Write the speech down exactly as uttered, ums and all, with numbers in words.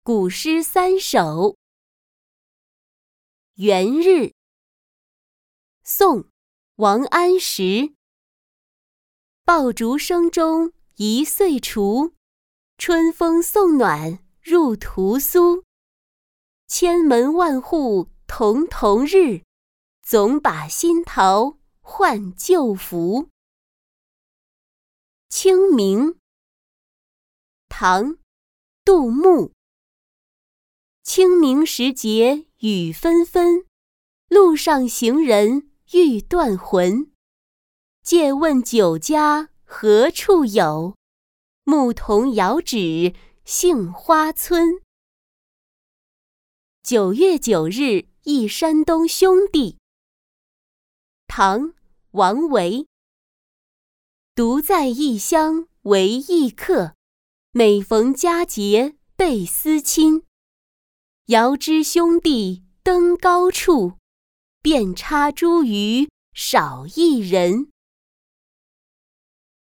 古诗三首。元日，宋·王安石。爆竹声中一岁除，春风送暖入屠苏。千门万户曈曈日，总把新桃换旧符。清明，唐·杜牧。清明时节雨纷纷，路上行人欲断魂。借问酒家何处有？牧童遥指杏花村。九月九日忆山东兄弟。唐·王维。独在异乡为异客，每逢佳节倍思亲。遥知兄弟登高处，遍插茱萸少一人。